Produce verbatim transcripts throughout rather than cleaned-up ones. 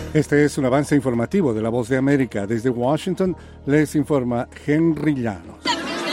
Este es un avance informativo de La Voz de América. Desde Washington les informa Henry Llanos.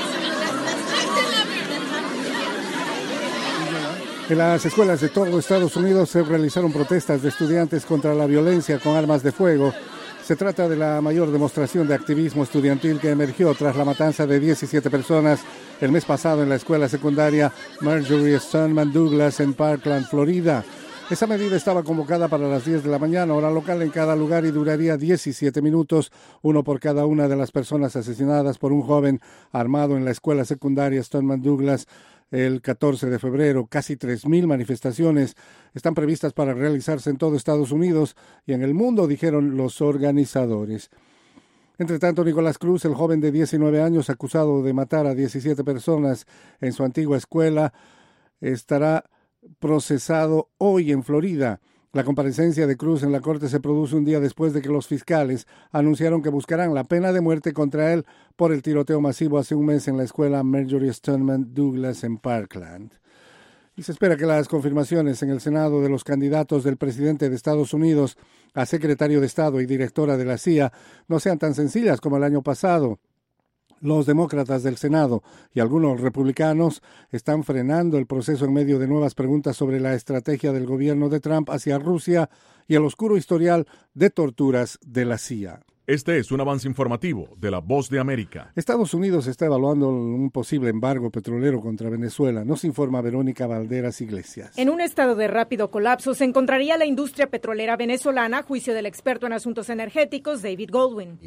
En las escuelas de todo Estados Unidos se realizaron protestas de estudiantes contra la violencia con armas de fuego. Se trata de la mayor demostración de activismo estudiantil que emergió tras la matanza de diecisiete personas el mes pasado en la escuela secundaria Marjory Stoneman Douglas en Parkland, Florida. Esa medida estaba convocada para las diez de la mañana, hora local en cada lugar, y duraría diecisiete minutos, uno por cada una de las personas asesinadas por un joven armado en la escuela secundaria Stoneman Douglas el catorce de febrero. Casi tres mil manifestaciones están previstas para realizarse en todo Estados Unidos y en el mundo, dijeron los organizadores. Entre tanto, Nicolás Cruz, el joven de diecinueve años acusado de matar a diecisiete personas en su antigua escuela, estará procesado hoy en Florida. La comparecencia de Cruz en la corte se produce un día después de que los fiscales anunciaron que buscarán la pena de muerte contra él por el tiroteo masivo hace un mes en la escuela Marjory Stoneman Douglas en Parkland. Y se espera que las confirmaciones en el Senado de los candidatos del presidente de Estados Unidos a secretario de Estado y directora de la C I A no sean tan sencillas como el año pasado. Los demócratas del Senado y algunos republicanos están frenando el proceso en medio de nuevas preguntas sobre la estrategia del gobierno de Trump hacia Rusia y el oscuro historial de torturas de la C I A. Este es un avance informativo de La Voz de América. Estados Unidos está evaluando un posible embargo petrolero contra Venezuela, nos informa Verónica Valderas Iglesias. En un estado de rápido colapso se encontraría la industria petrolera venezolana, a juicio del experto en asuntos energéticos David Goldwyn.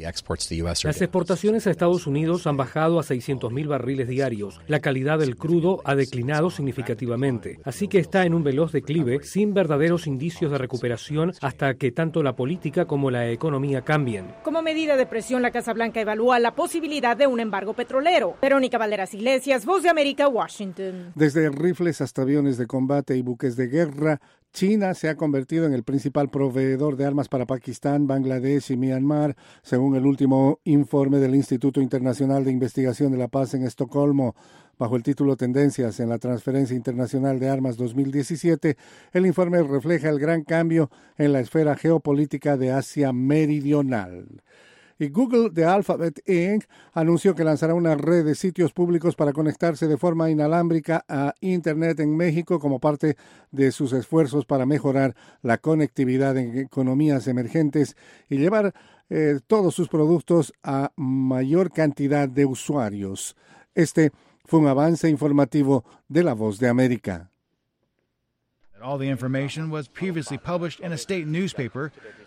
Las exportaciones a Estados Unidos han bajado a seiscientos mil barriles diarios. La calidad del crudo ha declinado significativamente, así que está en un veloz declive sin verdaderos indicios de recuperación hasta que tanto la política como la economía cambien. Como medida de presión, la Casa Blanca evalúa la posibilidad de un embargo petrolero. Verónica Valderas Iglesias, Voz de América, Washington. Desde rifles hasta aviones de combate y buques de guerra, China se ha convertido en el principal proveedor de armas para Pakistán, Bangladesh y Myanmar, según el último informe del Instituto Internacional de Investigación de la Paz en Estocolmo. Bajo el título Tendencias en la Transferencia Internacional de Armas dos mil diecisiete, el informe refleja el gran cambio en la esfera geopolítica de Asia Meridional. Y Google de Alphabet incorporated anunció que lanzará una red de sitios públicos para conectarse de forma inalámbrica a Internet en México como parte de sus esfuerzos para mejorar la conectividad en economías emergentes y llevar eh, todos sus productos a mayor cantidad de usuarios. Este fue un avance informativo de La Voz de América. All the information was previously published in a state newspaper.